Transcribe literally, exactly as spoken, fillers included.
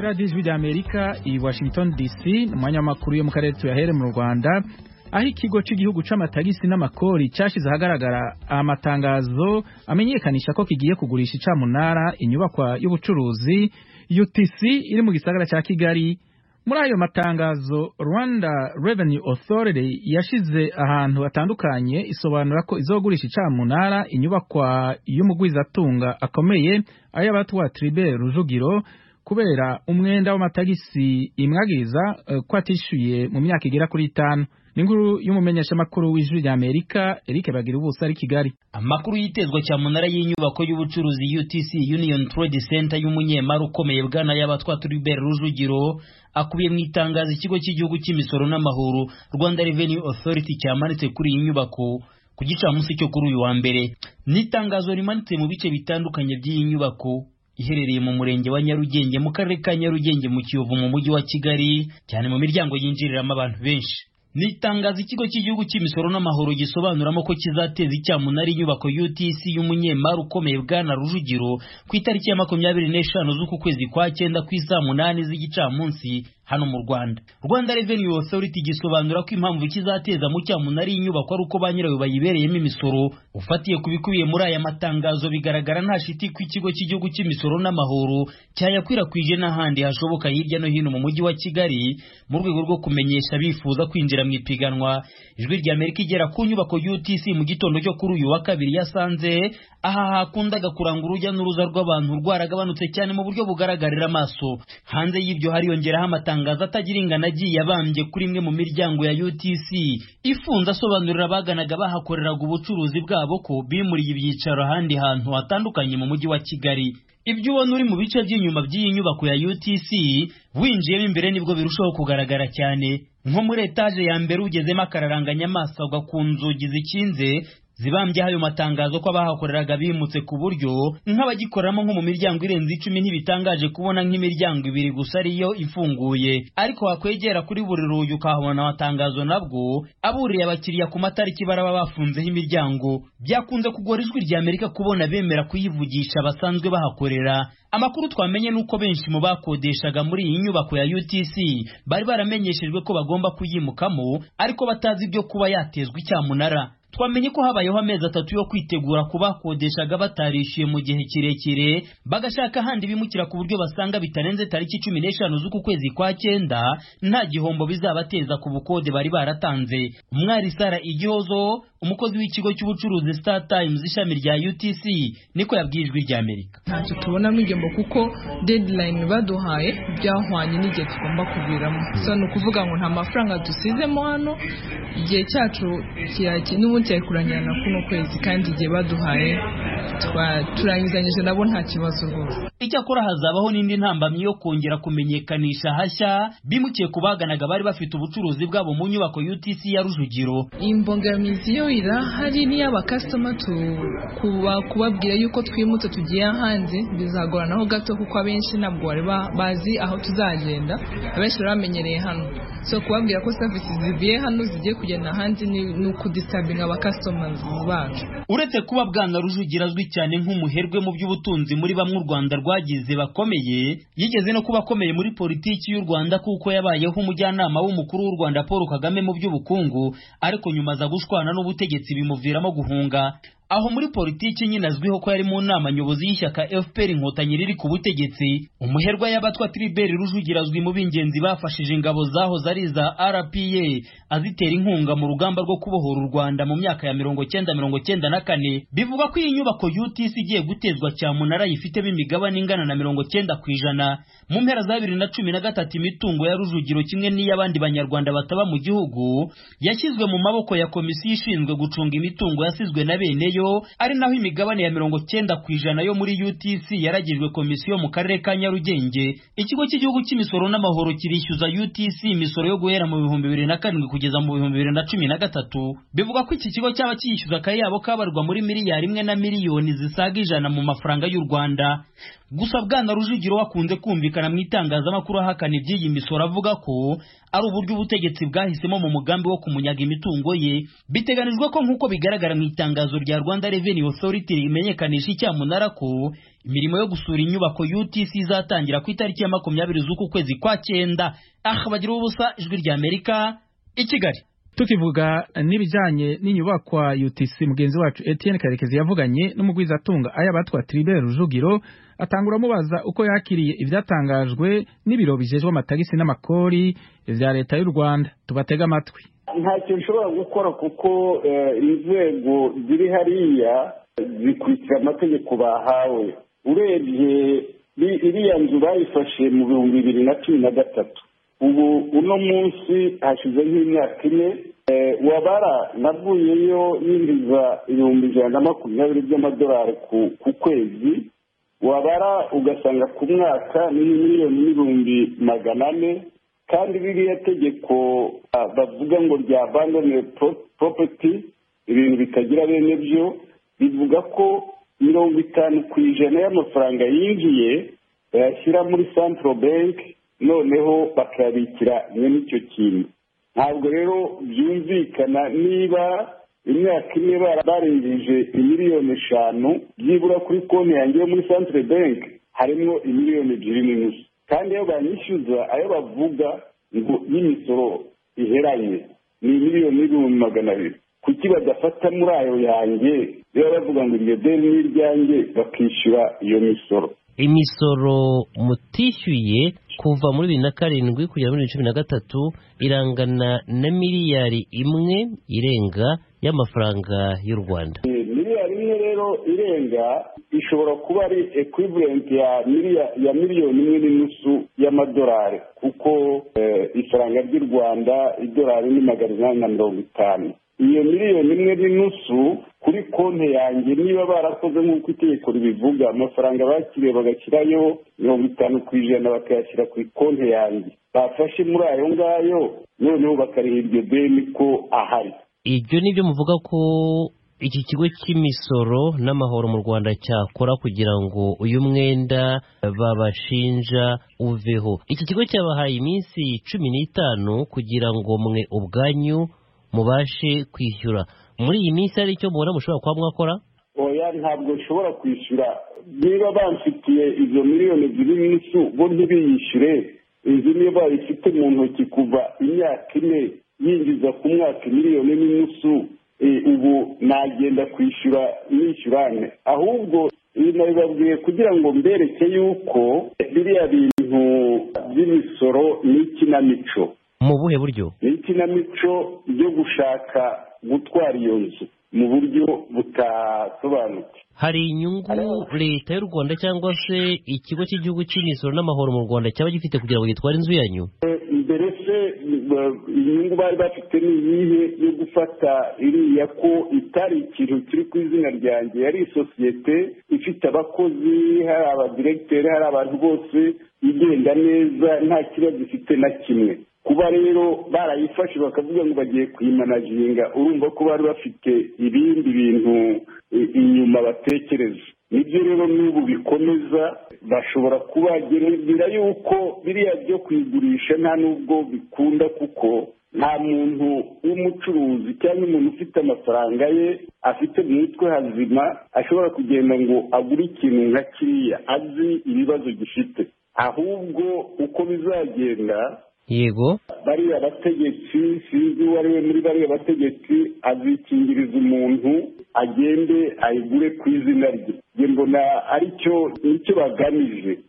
Radio Ijwi ry'Amerika i Washington D C, umwanya w'amakuru yo mu karere tuyahere mu Rwanda, aho ikigo cy'igihugu c'amatagisi n'amakori cyashize ahagaragara amatangazo amenyekanisha ko kigiye kugurisha icamunara inyubakwa y'ubucuruzi U T C iri mu gisagara ca Kigali. Muri ayo matangazo, Rwanda Revenue Authority yashize ahantu hatandukanye isobanura ko izogurisha icamunara inyubakwa y'umugwizatunga akomeye ay'abatwa Tribert Rujugiro kubera umwenda w'amatagisi imwagiriza uh, ko atishuye mu myaka igera kuri itanu. Ninguru y'umumenyesha makuru w'Ijwi ry'Amerika Eric Bagirubusa ari Kigali. Amakuru yitezwa cyamunara y'inyubako y'ubucuruzi U T C Union Trade Center y'umunyemari ukomeye bwana y'abatwa Tribert Rujugiro akubiye mu itangazo ikigo cy'igihugu cy'imisoro n'amahoro Rwanda Revenue Authority cyamanitse kuri iyi nyubako ku gicamunsi cyo kuri uyu wa mbere. N'itangazo rimanitse mu bice bitandukanye by'iyi nyubako iherereye mu murenge wa Nyarugenge mu karere ka Nyarugenge mu Kiyovu mu mujyi wa Kigali, cyane mu miryango yinjiriramo abantu benshi. Nitangaza ikigo cy'igihugu cy'imisoro n'amahoro gisobanuramo ko kizateza icyamunara inyubako U T C y'umunyemari ukomeye bwana Rujugiro ku itariki ya makumyabiri n'eshanu z'uku kwezi kwa cyenda ku isaa munani z'igicamunsi hano mu Rwanda. Rwanda Revenue Authority gisobanura ko impamvu kizateza mu cyamunara inyubako ari uko ba nyirayo bayibereyemo imisoro. Ufatiye kubikubiye muri aya matangazo bigaragara nta shiti ku ikigo cy'igihugu cy'imisoro n'amahoro cyayakwirakwije n'ahandi hashoboka hirya no hino mu mujyi wa Kigali mu rwego rwo kumenyesha bifuza kwinjira mu ipiganwa. Ijwi ry'Amerika igera ku nyubako U T C mu gitondo cyo kuri uyu wa kabiri yasanze aha hakundaga kuranga urujya n'uruza rw'abantu rwaragabanutse cyane mu buryo bugaragarira amaso. Hanze y'ibyo hariyongeraho amatangazo atagira ingano agiye abambye kuri imwe mu miryango ya U T C ifunze asobanurira abaganaga bahakoreraga ubucuruzi bwabo ko bimuriye ibyicaro ahandi hantu hatandukanye mu mujyi wa Kigali. Ibyo ubona uri mu bice by'inyuma by'iyi nyubako ya U T C winjiyemo imbere nibwo birushaho kugaragara cyane. Nko muri etaje ya mbere ugezemo akararanganya amaso ku nzugi zikinze zibambye ayo matangazo ko abahakoreraga bimutse ku buryo nk'abagikoramo nko mu miryango irenze icumi ntibitangaje kubona nk'imiryango ibiri gusa ariyo ifunguye, ariko wakwegera kuri buri rugi ukahabona amatangazo nabwo aburiye abakiriya ku matariki baraba bafunzeho imiryango. Byakunze kugora Ijwi ry'Amerika kubona bemera kuyivugisha basanzwe bahakorera. Amakuru twamenye nuko benshi mu bakodeshaga muri iyi nyubako ya U T C bari baramenyeshejwe ko bagomba kuyimukamo ariko batazi ibyo kuba yatezwa icyamunara. Twamenye ko habayeho amezi atatu yo kwitegura kubakodeshaga batarishyuye mu gihe kirekire bagashaka handi bimukira ku buryo basanga bitarenze tariki cumi n'eshanu z'uku kwezi kwa cyenda nta gihombo bizabateza ku bukode bari baratanze. Umwari Sara Igihozo, umukozi w'ikigo cy'ubucuruzi Star Times ishami rya U T C, niko yabwiye Ijwi ry'Amerika. Ntacyo tubona mwigombo kuko deadline baduhaye byahwanye n'igihe tugomba kuviramo. So no kuvuga ngo nta mafaranga dusizemo hano, igihe cyacu kiraki n'ubundi cyakuranyana kuno kwezi kandi igihe baduhaye turangizanyije nabo nta kibazo rwose. Icyakora hazabaho n'indi ntambamyi yo kongera kumenyekanisha hashya bimukiye kubaganaga bari bafite ubucuruzi bwabo mu nyubako U T C ya Rujugiro. Imbogamizi yo irahari ni aba customer tu kuba kubabwira yuko twimutse tugiye hanze bizagoranaho gato kuko abenshi ntabwo bari bazi aho tuzagenda, abenshi bamenyereye hano. So kubabwira ko services ziviye hano zigiye kugenda hanze ni ukudisabinga aba customers bacu. Uretse kuba bwana Rujugiro azwi cyane nk'umuherwe mu by'ubutunzi muri bamwe u Rwanda rwagize bakomeye, yigeze no kuba akomeye muri politiki y'u Rwanda kuko yabayeho umujyanama w'umukuru w'u Rwanda Paul Kagame mu by'ubukungu, ariko nyuma aza gushwana n'ubutegetsi bimuviramo guhunga. Aho muri politiki nyine azwiho ko yari mu nama nyobozi y'ishyaka F P R Inkotanyi riri ku butegetsi. Umuherwa y'abatwa Tribert Rujugiro azwi mu bingenzi bafashije ingabo zaho zari za R P A azitera inkunga mu rugamba rwo kubohora u Rwanda mu myaka ya mirongo cyenda mirongo cyenda na kane. Bivuga ko iyi nyubako U T C igiye gutezwa cyamunara yifitemo imigabane ingana na mirongo cyenda ku ijana. Mu mpera za bibiri na cumi na gatatu imitungo ya Rujugiro kimwe n'iy'abandi banyarwanda bataba mu gihugu yashyizwe mu maboko ya komisiyo ishinzwe gucunga imitungo yasizwe na bene yo, ari naho imigabane ya mirongo cyenda ku ijana yo muri U T C yaragijwe komisiyo mu karere ka Nyarugenge. Ikigo cy'igihugu cy'imisoro n'amahoro kirishyuza U T C imisoro yo guhera mu bihumbi bibiri na karindwi kugeza mu bihumbi bibiri na cumi na gatatu. Bivuga ko iki kigo cyaba cyishyuza akayabo kabarwa muri miliyari imwe na miliyoni zisaga ijana mu mafaranga y'u Rwanda. Gusa bwana Rujugiro wakunze kumvikana mu itangazamakuru ahakana iby'iyi misoro avuga ko ari uburyo ubutegetsi bwahisemo mu mugambi wo kumunyaga imitungo ye. Biteganijwe ko nk'uko bigaragara mu itangazo rya Rwanda Revenue Authority rimenyekanisha icyamunara ko imirimo yo gusura inyubako U T C izatangira ku itariki ya makumyabiri z'uku kwezi kwa cyenda. Aha bagira ubusa ijwi rya Amerika i Kigali. Tukivuga n'ibijanye n'inyubakwa U T C, mugenzi wacu Etienne Karekezi yavuganye n'umugwiza atunga aya batwa Tribert Rujugiro atangura mubaza uko yakiriye ivyatangajwe n'ibiro bijejwe amatagisi n'amakori vya leta y'u Rwanda. Tubatega amatwi. Ntacyo nshobora gukora kuko inzego ziri hariya zikurikira amategeko bahawe. Urebye iriya nzu bayifashe mu bihumbi bibiri na cumi na gatatu, ubu uno munsi hashize nk'imyaka ine. Wabara navuyeyo yinjiza ibihumbi ijana na makumyabiri by'amadolari ku kwezi, wabara ugasanga ku mwaka ni miliyoni n'ibihumbi magana ane. Kandi biriya tegeko bavuga ngo rya abandoned property, ibintu bitagira bene byo, bivuga ko mirongo itanu ku ijana y'amafaranga yinjiye bayashyira muri Central Bank, noneho bakabikira nyine icyo kintu. Ntabwo rero byumvikana niba imyaka ine barengeje imiliyoni eshanu byibura kuri konti yanjye yo muri Central Bank harimo imiliyoni ebyiri n'inusu, kandi iyo banyishyuza ayo bavuga ngo y'imisoro iheranye ni miliyoni n'ibihumbi magana abiri. Kuki badafata muri ayo yanjye rero bavuga ngo iryo deni ni iryanjye bakishyura iyo misoro? Imisoro mutishyuye kuva muri bibiri na karindwi kugera muri cumi na gatatu irangana na miliyari imwe irenga y'amafaranga y'u Rwanda. Miliyari imwe rero irenga ishobora kuba ari equivalent ya ya miliyoni imwe n'inusu y'amadolari, kuko ifaranga ry'u Rwanda idolari ni magana inani na mirongo itanu. Iyo miliyoni imwe n'inusu kuri konti yanjye, niba barakoze nk'uko itegeko ribivuga, amafaranga bakiriye bagashyirayo mirongo itanu ku ijana bakayashyira kuri konti yanjye, bafashe muri ayo ngayo noneho bakariha iryo deni ko ahari. Ibyo nibyo muvuga ko iki kigo cy'imisoro n'amahoro mu Rwanda cyakora kugira ngo uyu mwenda babashinja uveho. Iki kigo cyabahaye iminsi cumi n'itanu kugira ngo mwe ubwanyu mubashe kwishyura. Muri iyi minsi hari icyo mubona mushobora kuba mwakora? Oya, ntabwo nshobora kwishyura. Niba bamfitiye izo miliyoni ebyiri n'inusu bo ntibiyishyure, inzu niyo bayifite mu ntoki kuva imyaka ine yinjiza ku mwaka miliyoni n'inusu, ubu nagenda kwishyura nishyurane. Ahubwo nabibabwiye kugira ngo mbereke yuko biriya bintu by'imisoro ni ikinamico. Mu buhe buryo? Ni ikinamico ryo gushaka gutwara iyo nzu mu buryo butasobanutse. Hari inyungu leta y'u Rwanda cyangwa se ikigo cy'igihugu cy'imisoro n'amahoro mu Rwanda cyaba gifite kugira ngo gitware inzu yanyu? Mbere se inyungu bari bafite ni iyihe yo gufata iriya ko itari ikintu kiri ku izina ryanjye, yari isosiyete ifite abakozi, hari abadiregiteri, hari abantu bose, igenda neza nta kibazo ifite na kimwe. Kuba rero barayifashe bakavuga ngo bagiye kuyimanaginga, urumva ko bari bafite ibindi bintu inyuma batekereza. Nibyo rero n'ubu bikomeza, bashobora kubagerera yuko biriya byo kuyigurisha nta nubwo bikunda, kuko nta muntu w'umucuruzi cyangwa umuntu ufite amafaranga ye afite mu mutwe hazima ashobora kugenda ngo agure ikintu nka kiriya azi ibibazo gifite. Ahubwo uko bizagenda, yego, bariya bategetsi, sinzi uwo ari we muri bariya bategetsi, azikingiriza umuntu agende ayigure ku izina rye. Nge mbona aricyo nicyo bagamije.